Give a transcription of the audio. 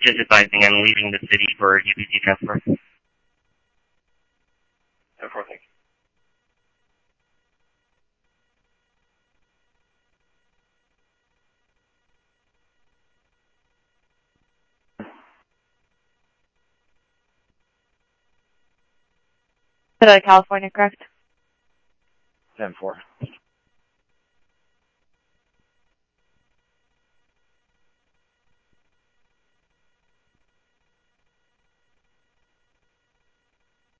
Just advising I'm leaving the city for UPC transfer. 10-4, thank you. California, correct? 10-4.